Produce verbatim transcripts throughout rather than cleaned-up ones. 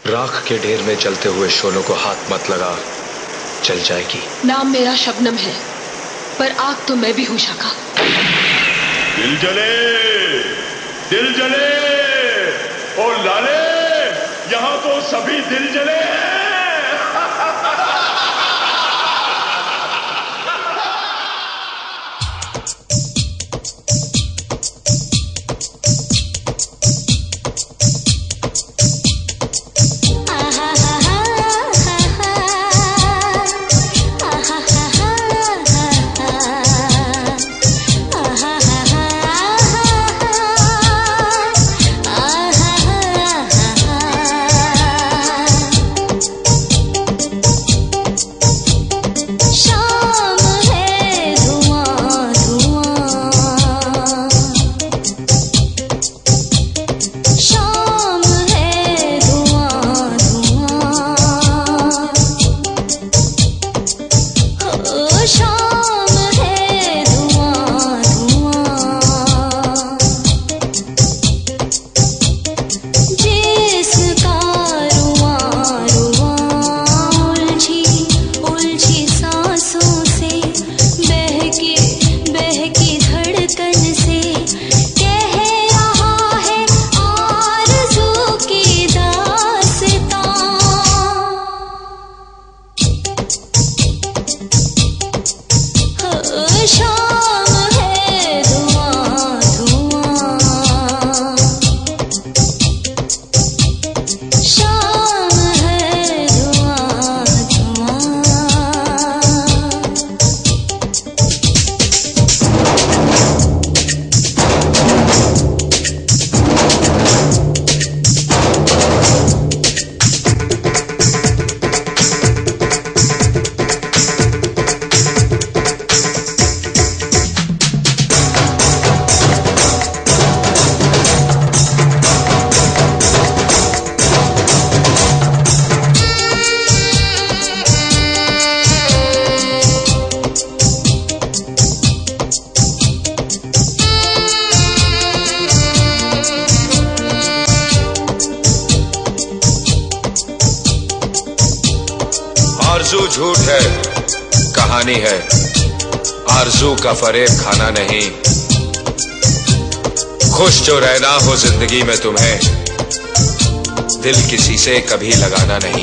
राख के ढेर में जलते हुए शोलों को हाथ मत लगा, जल जाएगी। नाम मेरा शबनम है, पर आग तो मैं भी हूं शाखा। दिल जले, दिल जले, ओ लाले, यहाँ तो सभी दिल जले हैं। आरज़ू झूठ है, कहानी है, आरज़ू का फरेब खाना नहीं। खुश जो रहना हो जिंदगी में तुम्हें, दिल किसी से कभी लगाना नहीं।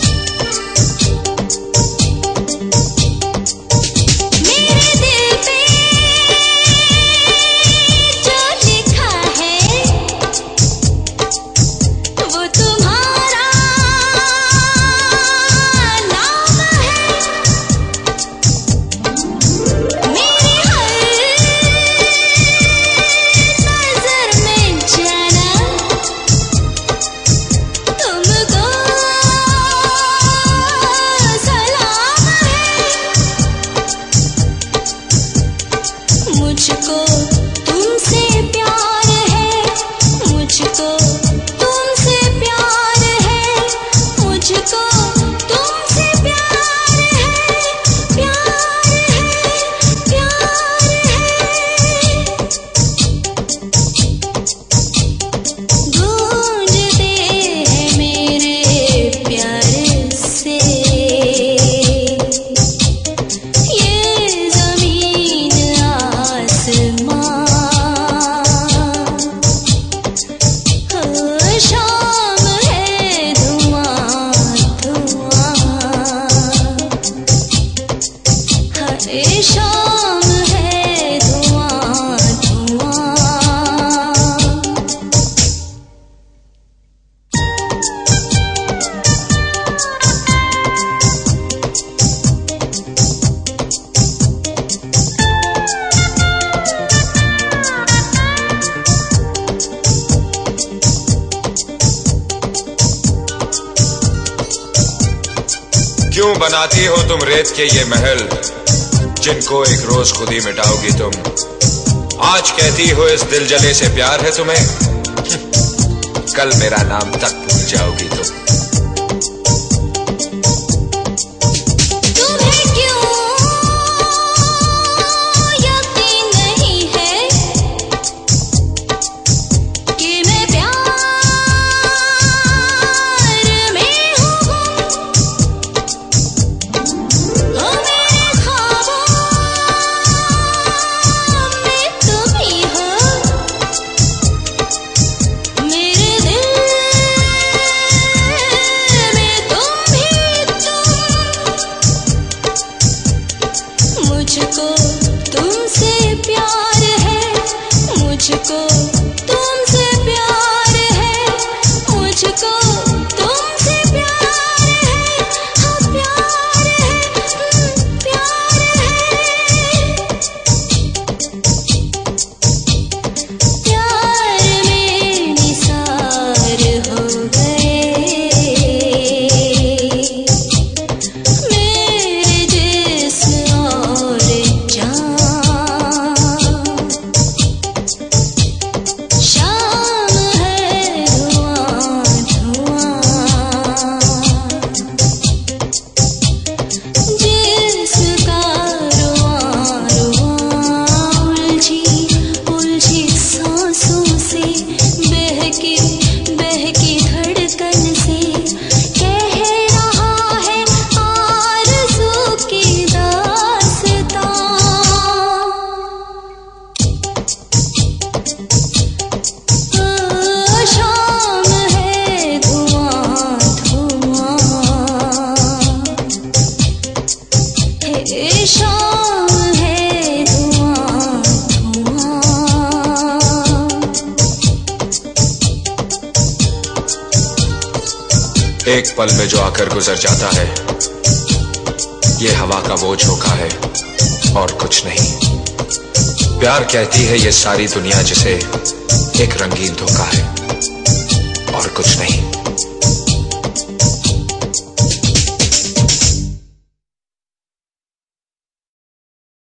क्यों बनाती हो तुम रेत के ये महल, जिनको एक रोज खुद ही मिटाओगी तुम। आज कहती हो इस दिल जले से प्यार है तुम्हें, कल मेरा नाम तक भूल जाओगी तुम। एक पल में जो आकर गुजर जाता है, ये हवा का वो झोंका है और कुछ नहीं। प्यार कहती है ये सारी दुनिया जिसे एक रंगीन धोखा है और कुछ नहीं।